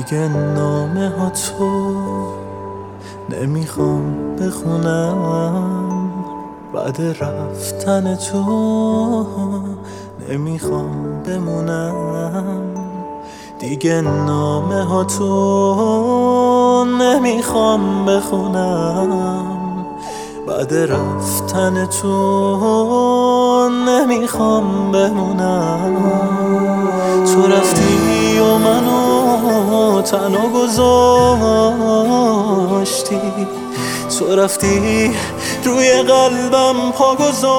دیگه نامه ها تو نمیخوام بخونم، بعد رفتن تو نمیخوام بمونم. دیگه نامه ها تو نمیخوام بخونم، بعد رفتن تو نمیخوام بمونم. تو رفتی و منو تنها گذاشتی، تو رفتی روی قلبم پا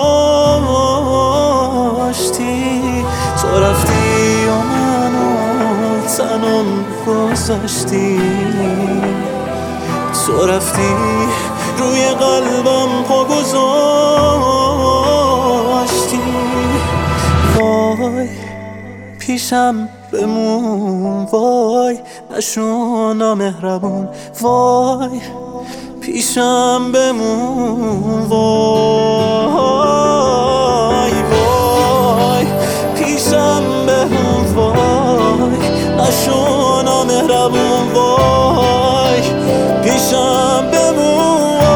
گذاشتی، تو رفتی و منو تنها گذاشتی، تو رفتی روی قلبم پا گذاشتی. وای پیشم بمون، وای نشو نامهربون، وای پیشم بمون، وای وای پیشم بمون، وای نشو نامهربون، وای پیشم بمون.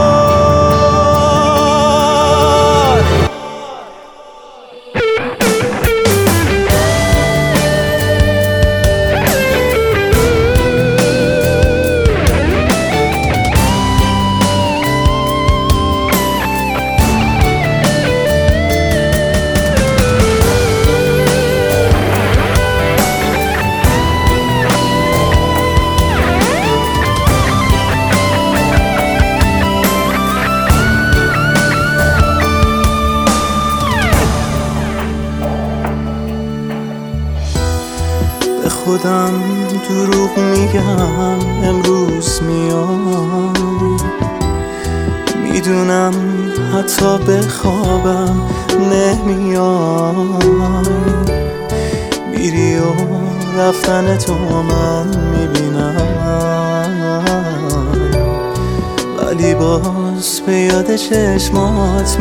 به خودم دروغ میگم امروز میای، میدونم حتی بخوابم نمیای. میری و رفتن تو من میبینم، ولی باز به یاد چشمات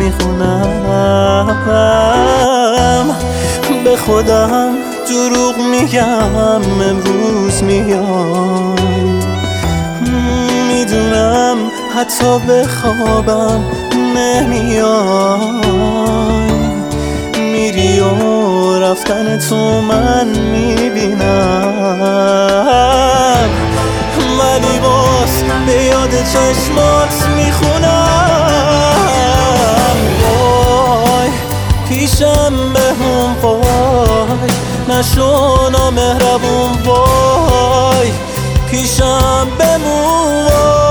میخونم. به خودم دروغ میگم امروز میای، میدونم حتی بخوابم نمیای. میری و رفتن تو من میبینم، ولی باز به یاد چشمات میخونم. وای پیشم بمون، وای نشو نامهربون، وای پیشم بمون،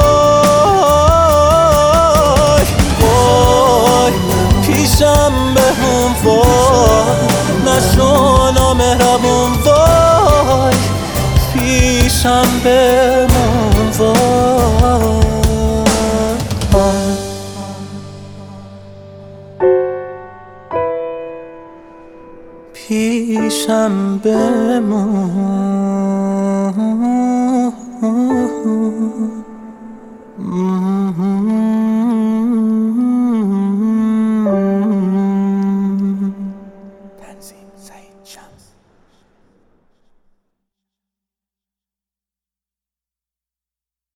وای وای پیشم بمون، وای نشو نامهربون، وای پیشم بمون، وای پیشم بمون.